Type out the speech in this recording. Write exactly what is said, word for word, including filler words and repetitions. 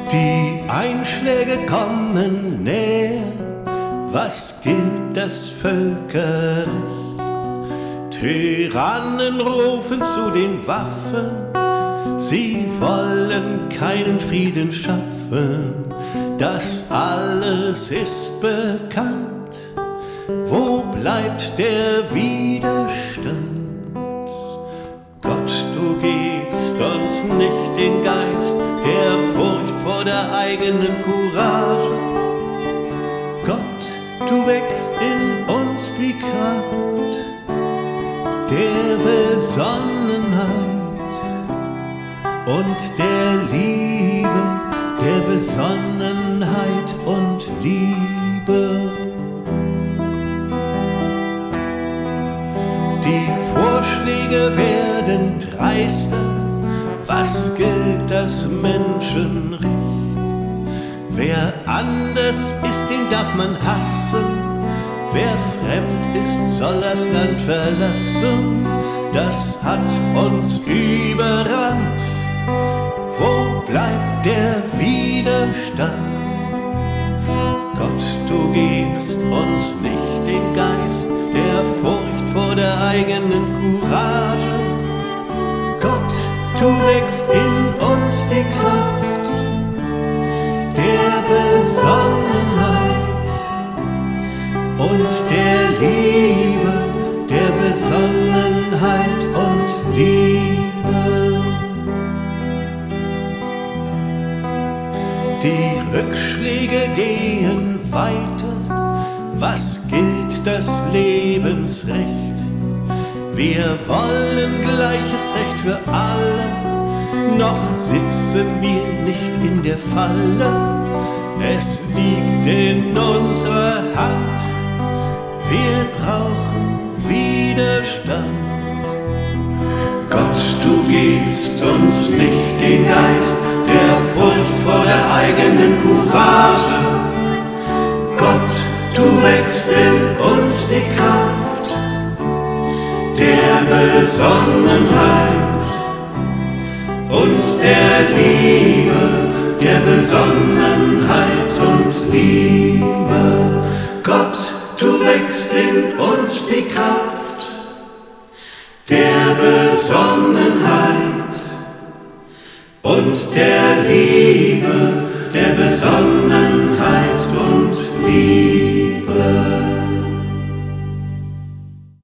Die Einschläge kommen näher, was gilt das Völkerrecht? Tyrannen rufen zu den Waffen, sie wollen keinen Frieden schaffen. Das alles ist bekannt, wo bleibt der Widerstand? Gott, du gibst uns nicht den Geist der Furcht vor der eigenen Courage. Gott, du wächst in uns die Kraft der Besonnenheit und der Liebe, der Besonnenheit und Liebe. Die Vorschläge werden dreister, was gilt das Menschenrecht? Wer anders ist, den darf man hassen, wer fremd ist, soll das Land verlassen. Das hat uns überrannt, wo bleibt der Widerstand? Gott, du gibst uns nicht den Geist der Furcht vor der eigenen Courage. Gott, du wächst in uns die Kraft der Besonnenheit und der Liebe, der Besonnenheit und Liebe. Die Rückschläge gehen weiter, was gilt das Lebensrecht? Wir wollen gleiches Recht für alle, noch sitzen wir nicht in der Falle. Es liegt in unserer Hand, wir brauchen Widerstand. Gott, du gibst uns nicht den Geist der Furcht vor der eigenen Courage. Gott, du wächst in uns die Kraft der Besonnenheit und der Liebe, der Besonnenheit und Liebe. Gott, du wächst in uns die Kraft der Besonnenheit und der Liebe, der Besonnenheit und Liebe.